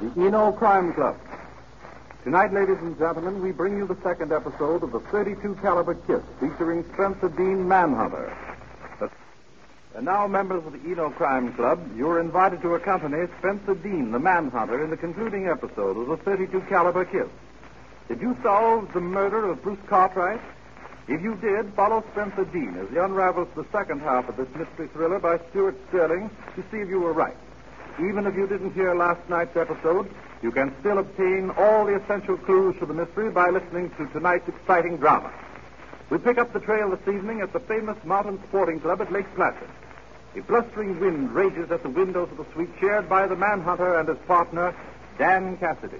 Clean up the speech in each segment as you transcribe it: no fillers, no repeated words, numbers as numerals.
the Eno Crime Club. Tonight, ladies and gentlemen, we bring you the second episode of the .32 caliber Kiss, featuring Spencer Dean, Manhunter. And now, members of the Eno Crime Club, you're invited to accompany Spencer Dean, the Manhunter, in the concluding episode of the .32 caliber Kiss. Did you solve the murder of Bruce Cartwright? If you did, follow Spencer Dean as he unravels the second half of this mystery thriller by Stuart Sterling to see if you were right. Even if you didn't hear last night's episode, you can still obtain all the essential clues to the mystery by listening to tonight's exciting drama. We pick up the trail this evening at the famous Mountain Sporting Club at Lake Placid. A blustering wind rages at the windows of the suite shared by the Manhunter and his partner, Dan Cassidy.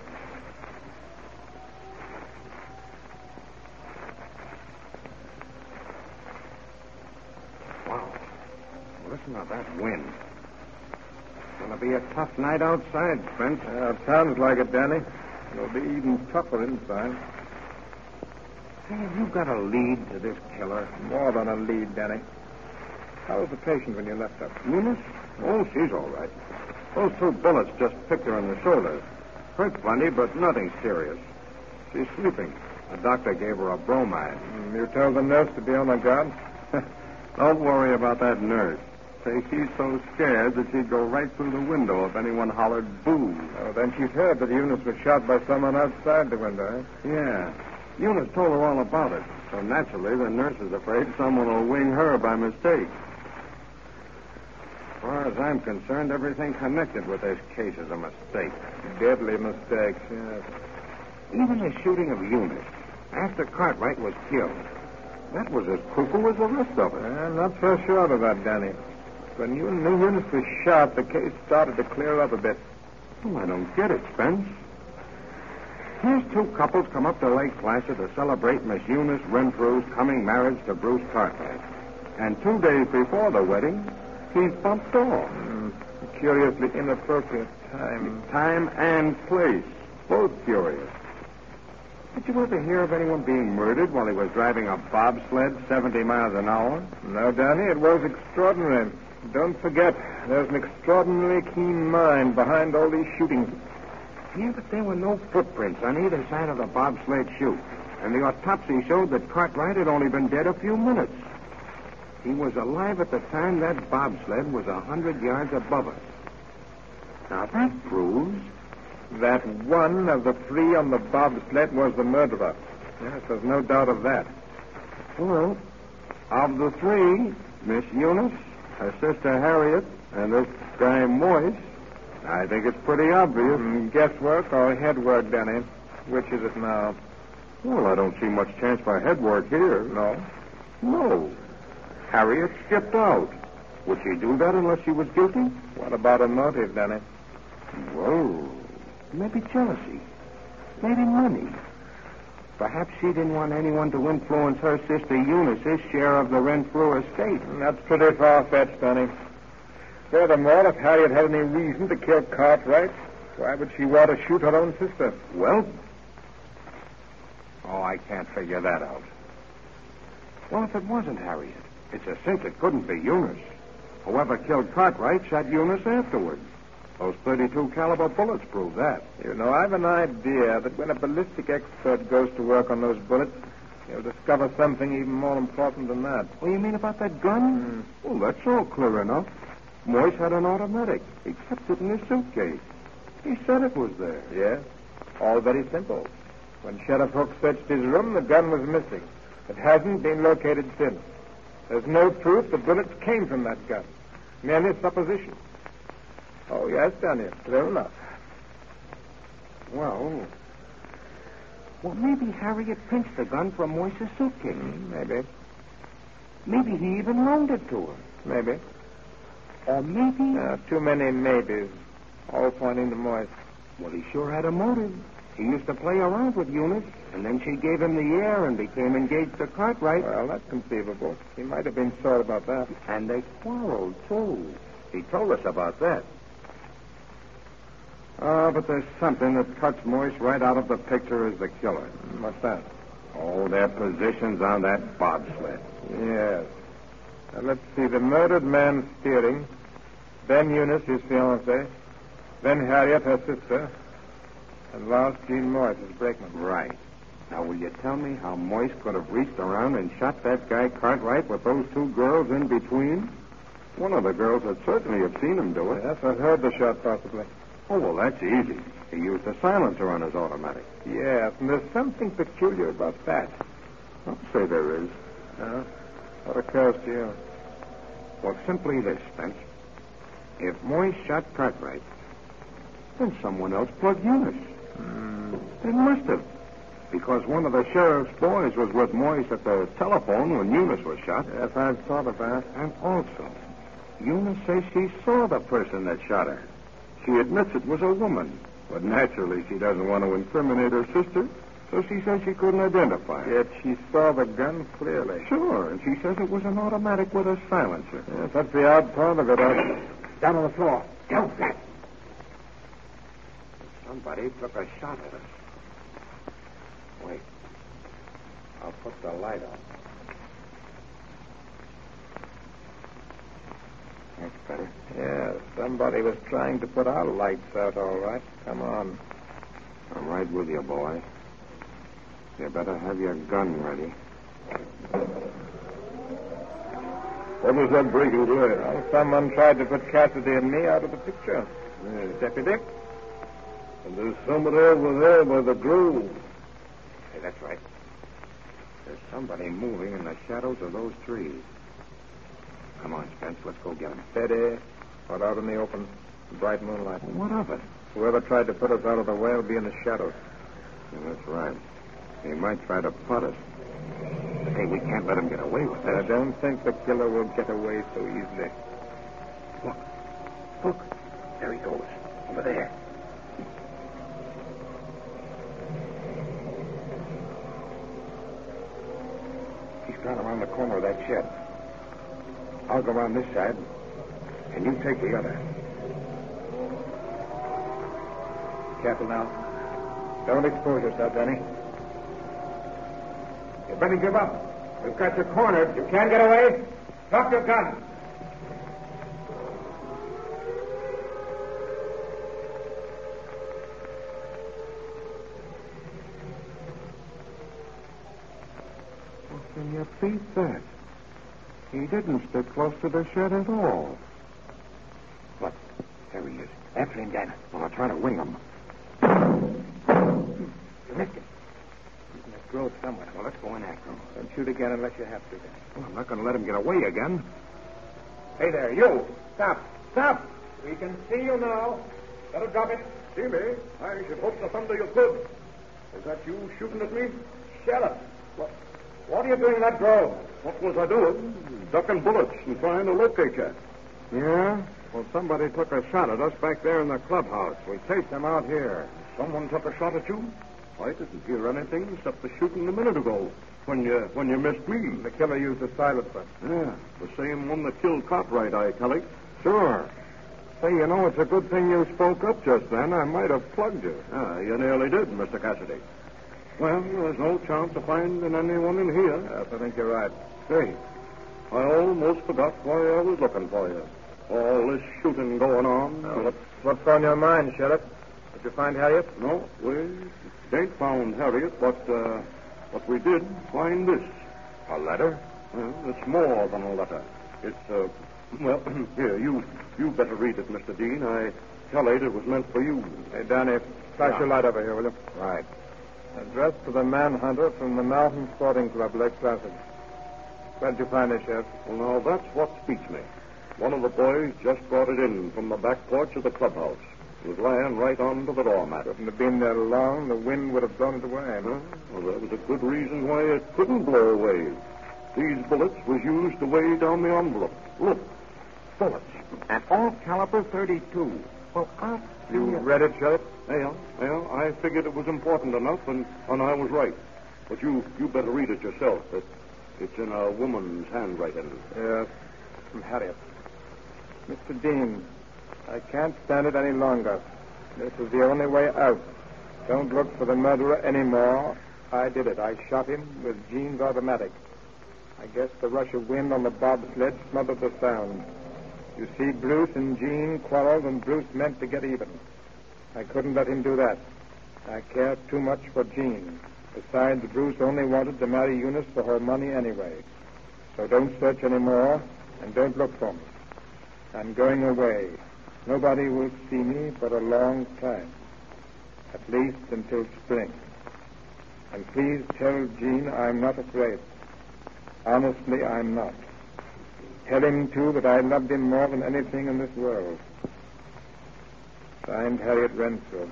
Wow. Listen to that wind. It's going to be a tough night outside, Spence. It sounds like it, Danny. It'll be even tougher inside. Hey, have you got a lead to this killer? More than a lead, Danny. How was the patient when you left her? Eunice? Oh, she's all right. Those 2 bullets just picked her in the shoulder. Hurt plenty, but nothing serious. She's sleeping. The doctor gave her a bromide. You told the nurse to be on her guard? Don't worry about that nurse. Say, she's so scared that she'd go right through the window if anyone hollered boo. Oh, then she's heard that Eunice was shot by someone outside the window, eh? Yeah. Eunice told her all about it. So naturally, the nurse is afraid someone will wing her by mistake. As far as I'm concerned, everything connected with this case is a mistake. Deadly mistakes, yes. Even the shooting of Eunice, after Cartwright was killed, that was as cuckoo as the rest of it. I'm not so sure of that, Danny. When you knew Eunice was shot, the case started to clear up a bit. Well, I don't get it, Spence. Here's 2 couples come up to Lake Placid to celebrate Miss Eunice Renfrew's coming marriage to Bruce Cartwright. And 2 days before the wedding, he's bumped off. A curiously inappropriate time. Time and place. Both curious. Did you ever hear of anyone being murdered while he was driving a bobsled 70 miles an hour? No, Danny, it was extraordinary. Don't forget, there's an extraordinarily keen mind behind all these shootings. Yeah, but there were no footprints on either side of the bobsled chute. And the autopsy showed that Cartwright had only been dead a few minutes. He was alive at the time that bobsled was 100 yards above us. Now, that proves that one of the 3 on the bobsled was the murderer. Yes, there's no doubt of that. Well, of the 3, Miss Eunice, her sister Harriet, and this guy Moise, I think it's pretty obvious. Guesswork or headwork, Danny? Which is it now? Well, I don't see much chance for headwork here. No? No. Harriet skipped out. Would she do that unless she was guilty? What about a motive, Danny? Well, maybe jealousy. Maybe money. Perhaps she didn't want anyone to influence her sister Eunice's share of the Renfrew estate. That's pretty far-fetched, Danny. Furthermore, if Harriet had any reason to kill Cartwright, why would she want to shoot her own sister? Well? Oh, I can't figure that out. Well, if it wasn't Harriet, it's a cinch it couldn't be Eunice. Whoever killed Cartwright shot Eunice afterwards. Those .32 caliber bullets prove that. You know, I've an idea that when a ballistic expert goes to work on those bullets, he'll discover something even more important than that. What do you mean about that gun? Well, that's all clear enough. Moise had an automatic. He kept it in his suitcase. He said it was there. Yes. All very simple. When Sheriff Hook searched his room, the gun was missing. It hasn't been located since. There's no proof the bullets came from that gun. Merely supposition. Oh, yes, Daniel. Clear enough. Well, maybe Harriet pinched the gun from Moise's suitcase. Maybe. Maybe he even loaned it to her. Maybe. Or maybe... Too many maybes. All pointing to Moise. Well, he sure had a motive. He used to play around with Eunice, and then she gave him the air and became engaged to Cartwright. Well, that's conceivable. He might have been sore about that. And they quarreled, too. He told us about that. Oh, but there's something that cuts Moise right out of the picture as the killer. What's that? Oh, their positions on that bobsled. Yes. Now, let's see. The murdered man steering. Ben Eunice, his fiancée. Then Harriet, her sister. And last, Jean Morris as brakeman. Right. Now, will you tell me how Moise could have reached around and shot that guy Cartwright with those two girls in between? One of the girls would certainly have seen him do it. Yes, I heard the shot, possibly. Oh, well, that's easy. He used a silencer on his automatic. Yes, and there's something peculiar about that. I'll say there is. What occurs to you? Well, simply this, Spence. If Moise shot Cartwright, then someone else plugged Eunice. They must have. Because one of the sheriff's boys was with Moise at the telephone when Eunice was shot. Yes, I've thought of that. And also, Eunice says she saw the person that shot her. She admits it was a woman. But naturally, she doesn't want to incriminate her sister, so she says she couldn't identify her. Yet she saw the gun clearly. Sure, and she says it was an automatic with a silencer. Yes, that's the odd part of it. Down on the floor. Go back. Somebody took a shot at us. Wait. I'll put the light on. That's better. Yeah, somebody was trying to put our lights out, all right. Come on. I'm right with you, boy. You better have your gun ready. What was that breaking do? Well, someone tried to put Cassidy and me out of the picture. Deputy? And there's somebody over there by the grove. Hey, that's right. There's somebody moving in the shadows of those trees. Come on, Spence. Let's go get him. Steady. Out in the open. Bright moonlight. What of it? Whoever tried to put us out of the way will be in the shadows. Yeah, that's right. He might try to putt us. But, hey, we can't let him get away with this. I don't think the killer will get away so easily. Look. Look. There he goes. Over there. He's gone around the corner of that shed. I'll go around this side, and you take the other. Careful now. Don't expose yourself, Danny. You better give up. We've got you cornered. You can't get away. Drop your gun. Well, can you beat that? He didn't stick close to the shed at all. Look, there he is. After him, Dan. Well, I'll try to wing him. You missed him. He's in the grove somewhere. Well, let's go in after him. Don't shoot again unless you have to. Well, I'm not going to let him get away again. Hey there, you. Stop. Stop. We can see you now. Better drop it. See me? I should hope to thunder you could. Is that you shooting at me? Shut up. What are you doing in that grove? What was I doing? Ducking bullets and trying to locate you. Yeah? Well, somebody took a shot at us back there in the clubhouse. We chased them out here. Someone took a shot at you? I didn't hear anything except the shooting a minute ago when you missed me. The killer used a silencer. Yeah, the same one that killed Cartwright, I tell it. Sure. Say, you know, it's a good thing you spoke up just then. I might have plugged you. You nearly did, Mr. Cassidy. Well, there's no chance of finding anyone in here. Yes, I think you're right. Say, I almost forgot why I was looking for you. All this shooting going on. Now, what's on your mind, Sheriff? Did you find Harriet? No, we ain't found Harriet, but we did find this. A letter? Well, it's more than a letter. It's, well, here, you better read it, Mr. Dean. I tell it was meant for you. Hey, Danny, flash your light over here, will you? Right. Addressed to the Manhunter from the Mountain Sporting Club, Lake Placid. Where did you find this, Sheriff? Well, now, that's what speaks me. One of the boys just brought it in from the back porch of the clubhouse. It was lying right onto the doormat. Couldn't have been there long. The wind would have blown it away. Well, there was a good reason why it couldn't blow away. These bullets was used to weigh down the envelope. Look, bullets. And all caliber 32. Well, You read it, Sheriff? Well, I figured it was important enough, and I was right. But you better read it yourself. It's in a woman's handwriting. Yes, from Harriet. Mr. Dean, I can't stand it any longer. This is the only way out. Don't look for the murderer anymore. I did it. I shot him with Jean's automatic. I guess the rush of wind on the bobsled smothered the sound. You see, Bruce and Jean quarreled, and Bruce meant to get even. I couldn't let him do that. I care too much for Jean. Besides, Bruce only wanted to marry Eunice for her money anyway. So don't search anymore, and don't look for me. I'm going away. Nobody will see me for a long time. At least until spring. And please tell Jean I'm not afraid. Honestly, I'm not. Tell him, too, that I loved him more than anything in this world. Signed, Harriet Renfield.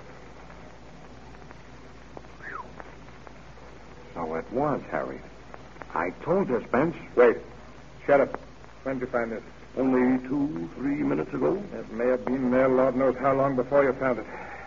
So it was Harriet. I told you, Spence. Wait. Shut up. When did you find this? Only 2-3 minutes ago. It may have been there Lord knows how long before you found it.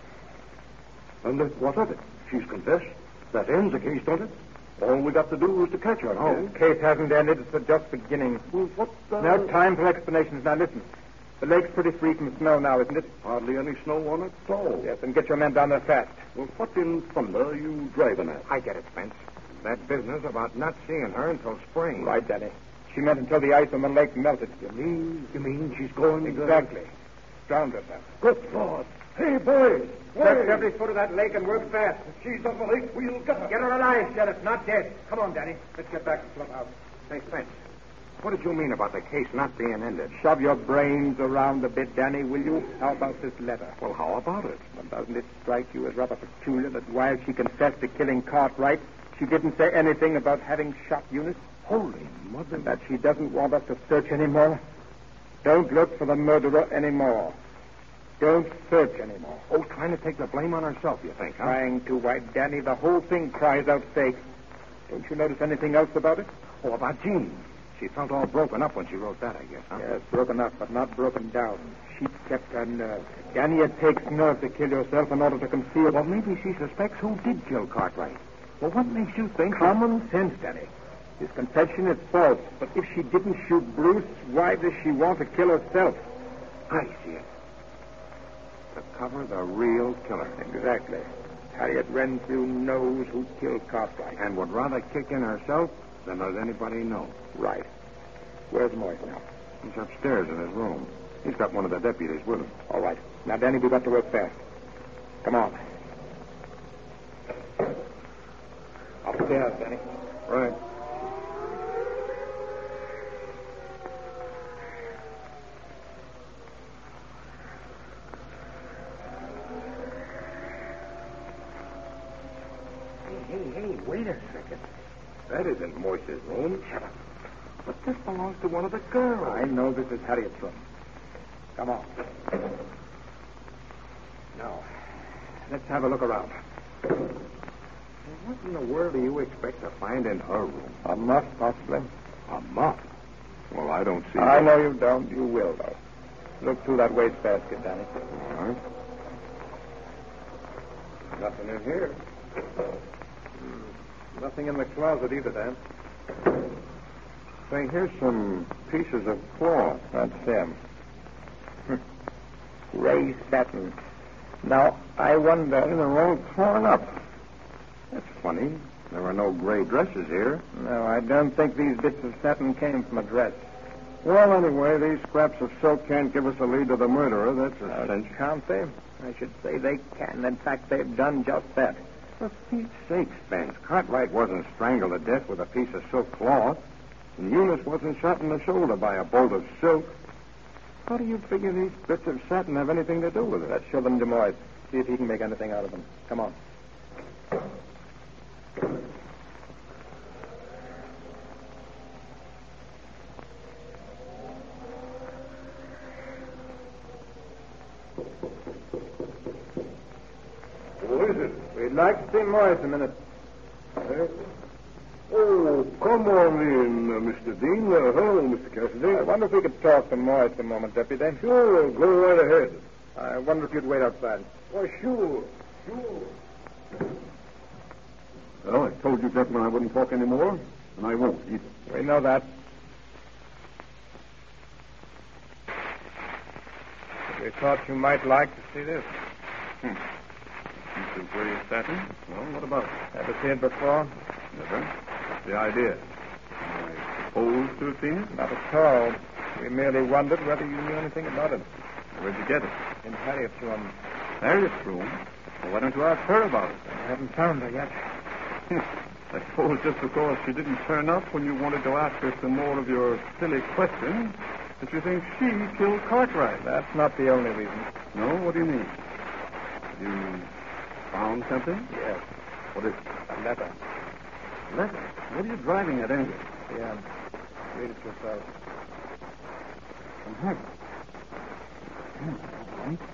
And what of it? She's confessed. That ends the case, don't it? All we got to do is to catch her. The case hasn't ended. It's just beginning. Well, what No time for explanations. Now, listen. The lake's pretty free from snow now, isn't it? Hardly any snow on it at all. Yes, and get your men down there fast. Well, what in thunder are you driving at? I get it, Spence. That business about not seeing her until spring. Right, Danny. She meant until the ice on the lake melted. You mean she's going Exactly. Drowned herself. Good Lord. Hey, boys. Search every foot of that lake and work fast. If she's on the lake, we'll get her. Get her alive, Sheriff, not dead. Come on, Danny. Let's get back to the clubhouse. Say, Spence, what did you mean about the case not being ended? Shove your brains around a bit, Danny, will you? How about this letter? Well, how about it? Well, doesn't it strike you as rather peculiar that while she confessed to killing Cartwright, she didn't say anything about having shot Eunice? Holy mother. And that she doesn't want us to search anymore? Don't look for the murderer anymore. Don't search anymore. Oh, trying to take the blame on herself, you think, huh? Trying to, why, Danny, the whole thing cries out fake. Don't you notice anything else about it? Oh, about Jean. She felt all broken up when she wrote that, I guess, huh? Yes, broken up, but not broken down. She kept her nerve. Danny, it takes nerve to kill yourself in order to conceal... Well, maybe she suspects who did kill Cartwright. Well, what makes you think... Common sense, Danny. His confession is false, but if she didn't shoot Bruce, why does she want to kill herself? I see it. To cover the real killer. Exactly. Harriet Renfield knows who killed Cartwright. And would rather kick in herself than let anybody know. Right. Where's Morris now? He's upstairs in his room. He's got one of the deputies with him. All right. Now, Danny, we've got to work fast. Come on. Upstairs, Danny. Right. Hey, wait a second. That isn't Moise's room. Shut up. But this belongs to one of the girls. I know this is Harriet's room. Come on. Now, let's have a look around. What in the world do you expect to find in her room? A muff, possibly. A muff? Well, I don't see... I know you don't. You will, though. Look through that wastebasket, Danny. All right. Nothing in here. Nothing in the closet either, Dan. Say, here's some pieces of cloth. That's them. Gray satin. Now, I wonder... They're all torn up. That's funny. There are no gray dresses here. No, I don't think these bits of satin came from a dress. Well, anyway, these scraps of silk can't give us a lead to the murderer. That's a cinch. Can't they? I should say they can. In fact, they've done just that. For Pete's sake, Spence, Cartwright wasn't strangled to death with a piece of silk cloth, and Eunice wasn't shot in the shoulder by a bolt of silk. How do you figure these bits of satin have anything to do with it? Let's show them to Moise. See if he can make anything out of them. Come on. Who is it? We'd like to see Moise a minute. Oh, come on in, Mr. Dean. Hello, Mr. Cassidy. I wonder if we could talk to Moise a moment, Deputy. Sure, go right ahead. I wonder if you'd wait outside. Why, sure. Well, I told you, gentlemen, I wouldn't talk anymore, and I won't either. We know that. We thought you might like to see this. Piece of gray satin? Well, what about it? Ever seen it before? Never. What's the idea? I supposed to have seen it? Not at all. We merely wondered whether you knew anything about it. Where'd you get it? In Harriet's room. Harriet's room? Well, why don't you ask her about it? I haven't found her yet. I suppose just because she didn't turn up when you wanted to ask her some more of your silly questions that you think she killed Cartwright. That's not the only reason. No? What do you mean? You found something? Yes. What is it? A letter. Letter? What are you driving at anyway? Yeah. Read it yourself. From Harriet. All right.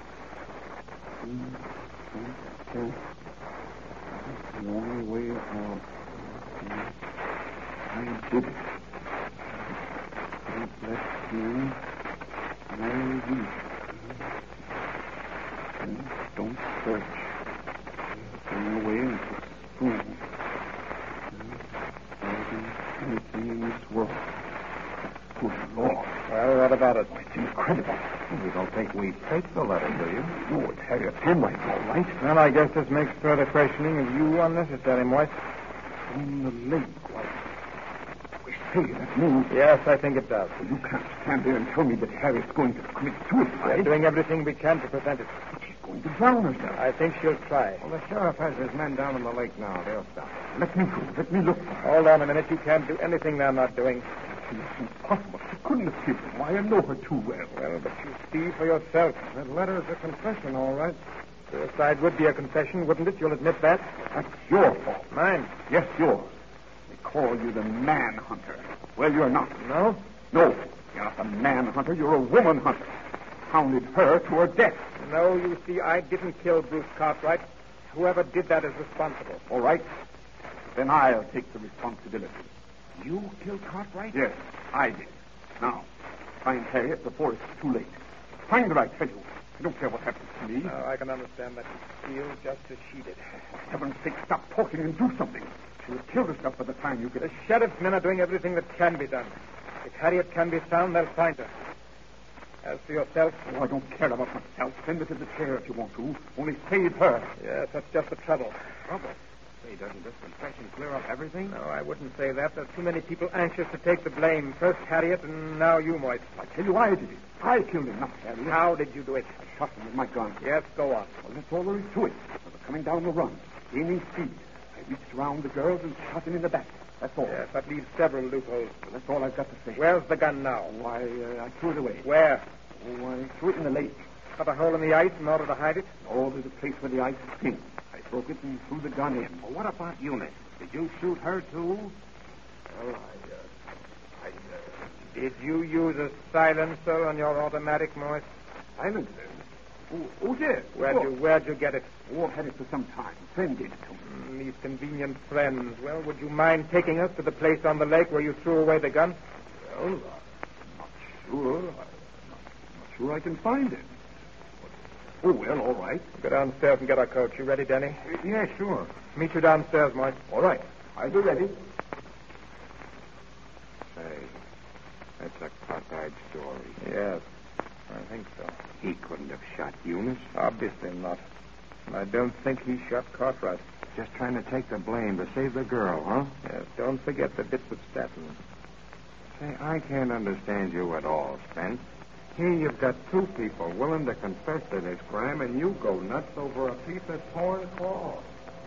The only way out. I did it. Don't let him marry you. Don't search. Turn away into spoon. Anything in this world. Good Lord. Well, what about it? It's incredible. You don't think we faked the letter, do you? No, it's Harriet's handwriting, all right. Well, I guess this makes further questioning of you unnecessary, Moise. On the lake. Why, we say that means... Yes, I think it does. You can't stand there and tell me that Harriet's going to commit suicide. We're doing everything we can to prevent it. But she's going to drown herself. I think she'll try. Well, the sheriff has his men down in the lake now. They'll stop. Let me go. Let me look for her. Hold on a minute. You can't do anything they're not doing. It's impossible. She couldn't have killed him. I know her too well. Well, but you see for yourself. That letter's a confession, all right. Suicide would be a confession, wouldn't it? You'll admit that? That's your fault. Mine. Yes, yours. They call you the manhunter. Well, you're not. No? No. You're not a manhunter. You're a woman hunter. Hounded her to her death. No, you see, I didn't kill Bruce Cartwright. Whoever did that is responsible. All right. Then I'll take the responsibility. You killed Cartwright? Yes, I did. Now, find Harriet before it's too late. Find her, I tell you. I don't care what happens to me. No, I can understand that you feel just as she did. For heaven's sake, stop talking and do something. She would kill herself by the time you get... The sheriff's men are doing everything that can be done. If Harriet can be found, they'll find her. As for yourself... Oh, I don't care about myself. Send her to the chair if you want to. Only save her. Yes, that's just the trouble. Trouble? Say, doesn't this confession clear up everything? No, I wouldn't say that. There's too many people anxious to take the blame. First Harriet, and now you, Moise. I tell you, I did it. I killed him, not Harriet. How did you do it? I shot him with my gun. Yes, go on. Well, that's all there is to it. I was coming down the run, gaining speed. I reached around the girls and shot him in the back. That's all. Yes, that leaves several loopholes. Well, that's all I've got to say. Where's the gun now? Oh, I threw it away. Where? Oh, I threw it in the lake. Cut a hole in the ice in order to hide it? Oh, there's a place where the ice is thin. I broke it and threw the gun in. Well, what about Eunice? Did you shoot her, too? Well, Did you use a silencer on your automatic, Moise? silencer. Oh, yes. Where'd you get it? Oh, I've had it for some time. A friend gave it to me. These convenient friends. Well, would you mind taking us to the place on the lake where you threw away the gun? Well, I'm not sure. I'm not sure I can find it. Oh, well, all right. Go downstairs and get our coat. You ready, Denny? Yeah, sure. Meet you downstairs, Moise. All right. I'll be ready. Say, that's a cockeyed story. Yes, I think so. He couldn't have shot Eunice. Obviously not. And I don't think he shot Cartwright. Just trying to take the blame to save the girl, huh? Yes, don't forget the bits of Staten. Say, I can't understand you at all, Spence. Here you've got two people willing to confess to this crime, and you go nuts over a piece of torn cloth.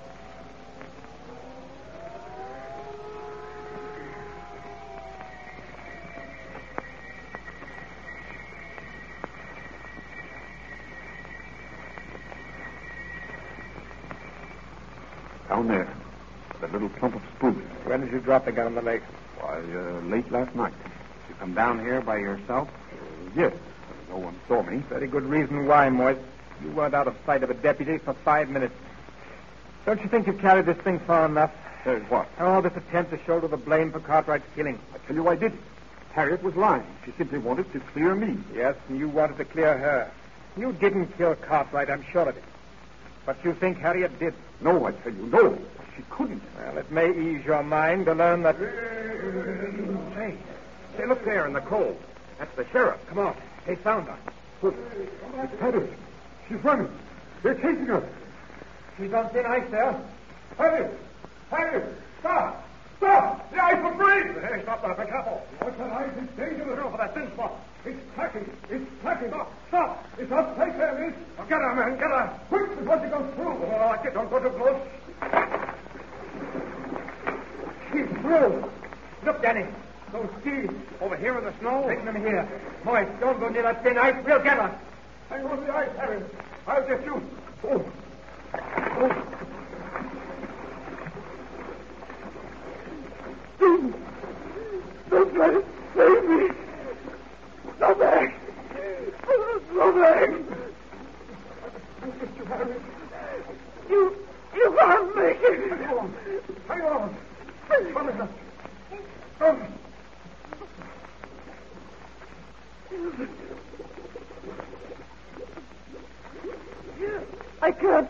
Down there. That little clump of spruce. When did you drop the gun in the lake? Why, late last night. You come down here by yourself? Yes. No one saw me. Very good reason why, Moise. You weren't out of sight of a deputy for 5 minutes. Don't you think you've carried this thing far enough? What? All this attempt to shoulder the blame for Cartwright's killing. I tell you I did it. Harriet was lying. She simply wanted to clear me. Yes, and you wanted to clear her. You didn't kill Cartwright, I'm sure of it. But you think Harriet did? No, I tell you, no. She couldn't. Well, it may ease your mind to learn that... Say, look there in the cold. That's the sheriff. Come on. They found her. Look, it's Harriet. She's running. They're chasing her. She's on thin ice there. Harriet! Harriet! Stop! Stop! The ice will break! Hey, stop there. Be careful. What's that ice? It's dangerous. Go for that thin spot. It's cracking. It's cracking. Stop! Stop! It's upside there, Miss. Get her, man, get her. Quick, before she goes through. Oh, don't go too close. She's through. Look, Danny. Those skis. Over here in the snow? Taking them here. Boys, don't go near that thin ice. We'll get her. Hang on to the ice, Harry. I'll get you. Oh. Don't let it save me. Go back. Go back. I'll get you, Harry. You can't make it. Hang on. Come in. Come. I can't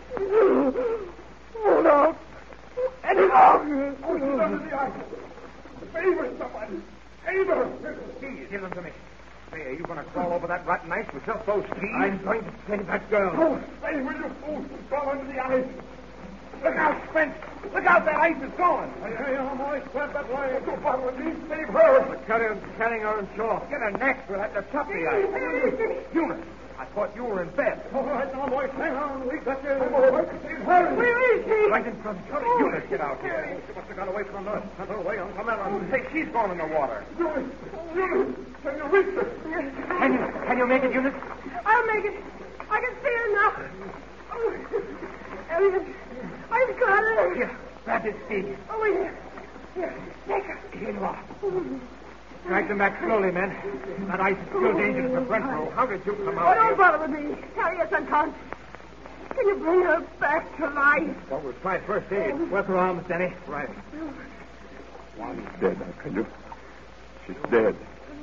hold out any longer. Oh, she's under the ice. Favor somebody. Favor. Skis, give them to me. Hey, are you going to crawl over that rotten ice with just those skis? I'm going to save that girl. Oh, stay with you fools. Fall under the ice. Look out, Spence. Look out, that ice is going. Hey, boys, grab that line. Go follow me. Save her. We're carrying her in shore. Get her next. We'll have to top the ice. Eunice, I thought you were in bed. All right, now, boys, hang on. We got you. Hurry. Where is he? Right in front. Eunice, get out here. She must have got away from us. Sent her away on some errand. Say, she's gone in the water. Eunice, can you reach her? Can you make it, Eunice? I'll make it. I can see her now. Oh, Elliot, I've got her. Here, grab this skis. Oh, here. Here, take her. Here you are. Drag them back slowly, men. That ice is still dangerous for Brentford. How did you come Oh, out don't here? bother with me. Harriet's unconscious. Can you bring her back to life? Well, we'll try first aid. Work her arms, Denny. Right. She's dead, can you? She's dead.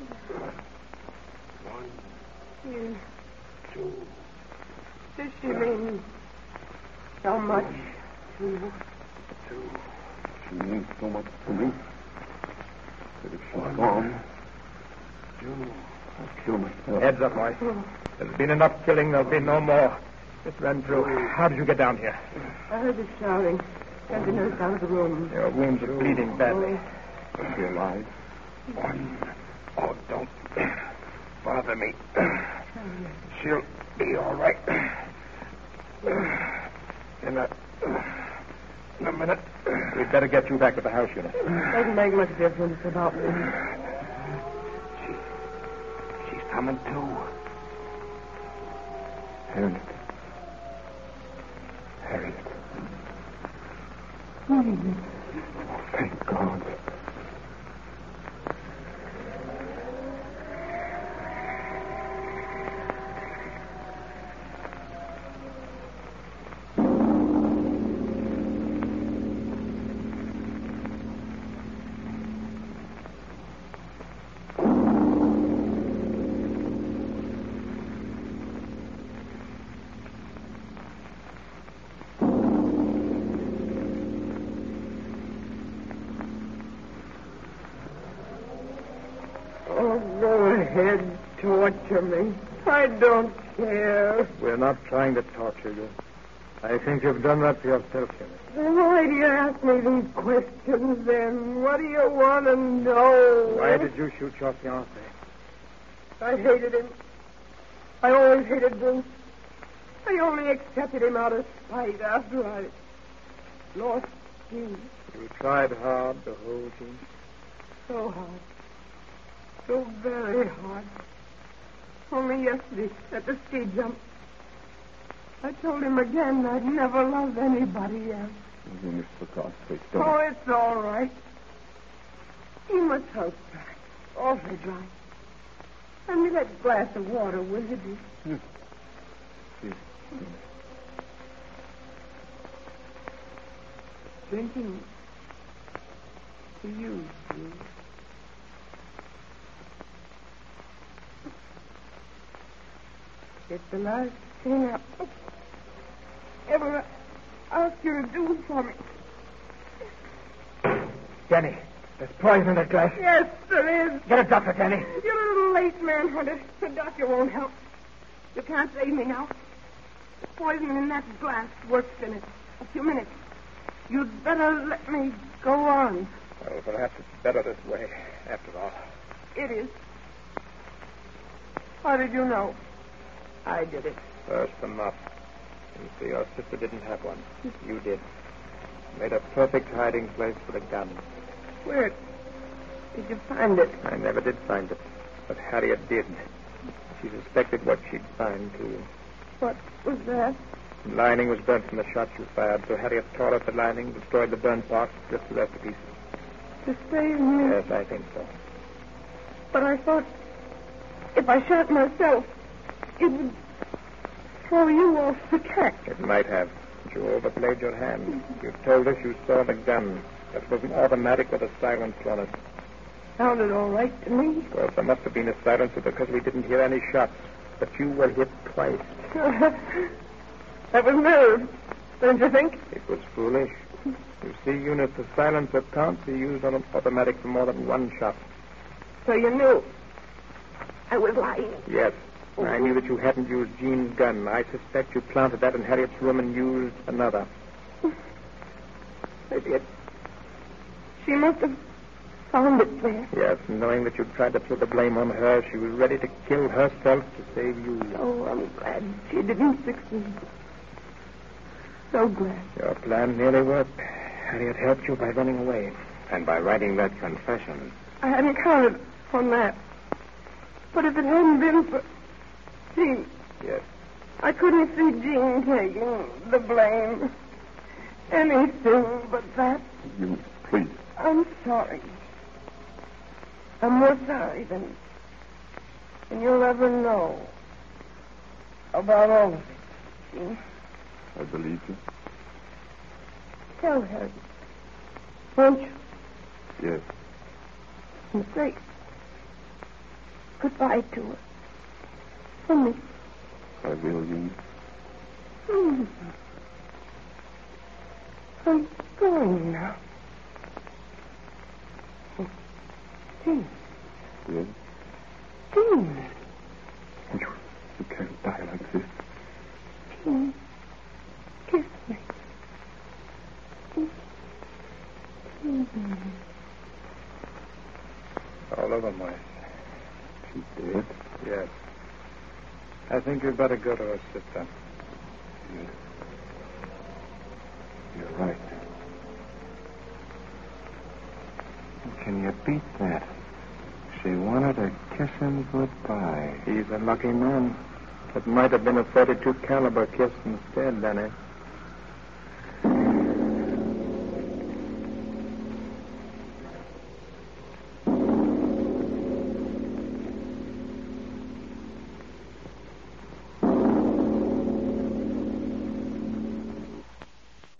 Yes. Does she mean so much to you? She means so much to me. That if she's gone, I'll kill myself. Heads up, boy. There's been enough killing. There'll be no more. Just ran through. How did you get down here? I heard the shouting. Sent the nurse out of the room. Your wounds are bleeding badly. Is she alive? Oh, don't bother me. She'll be all right. In a minute. We'd better get you back to the house, Eunice. Doesn't make much difference about me. She's coming too. Harriet. Oh, thank God. Oh, go ahead. Torture me. I don't care. We're not trying to torture you. I think you've done that to yourself, Eunice. Why do you ask me these questions, then? What do you want to know? Why did you shoot your fiancé? I hated him. I always hated Bruce. I only accepted him out of spite after I lost you. You tried hard to hold him. So hard. So very hard. Only yesterday, at the ski jump, I told him again I'd never love anybody else. Eunice, for God's sake, don't. Oh, it's all right. He must house dry. Awfully dry. Hand me that glass of water, will you, dear? Yes. Drinking to you, dear. It's the last thing I ever asked you to do for me. Danny, there's poison in that glass. Yes, there is. Get a doctor, Danny. You're a little late, Manhunter. The doctor won't help. You can't save me now. The poison in that glass works in a few minutes. You'd better let me go on. Well, perhaps it's better this way, after all. It is. How did you know? I did it. First, the mop. You see, your sister didn't have one. You did. Made a perfect hiding place for the gun. Where did you find it? I never did find it, but Harriet did. She suspected what she'd find, too. What was that? The lining was burnt from the shots you fired, so Harriet tore up the lining, destroyed the burnt part, stripped the rest to pieces. To save me? Yes, I think so. But I thought if I shot myself, it would throw you off the track. It might have, but you overplayed your hand. You told us you saw the gun. That was an automatic with a silencer on it. Sounded all right to me. Of course, there must have been a silencer because we didn't hear any shots. But you were hit twice. That was nerve, don't you think? It was foolish. You see, Eunice, the silencer can't be used on an automatic for more than one shot. So you knew I was lying. Yes. I knew that you hadn't used Jean's gun. I suspect you planted that in Harriet's room and used another. I did. She must have found it there. Yes, knowing that you tried to put the blame on her, she was ready to kill herself to save you. Oh, I'm glad she didn't succeed. So glad. Your plan nearly worked. Harriet helped you by running away. And by writing that confession. I hadn't counted on that. But if it hadn't been for Jean... Yes. I couldn't see Jean taking the blame. Anything but that. Eunice, please. I'm sorry. I'm more sorry than you'll ever know about all of it, Jean. I believe you. Tell her, won't you? Yes. And say goodbye to her. For me. I will, Eunice. I'm going now. Jean. Yes? Jean. You can't die like this. Jean. Kiss me. All over, Morris. She's dead? Yes. I think you'd better go to her, sister. Yes. You're right. Can you beat that? She wanted to kiss him goodbye. He's a lucky man. It might have been a .32 caliber kiss instead, Danny.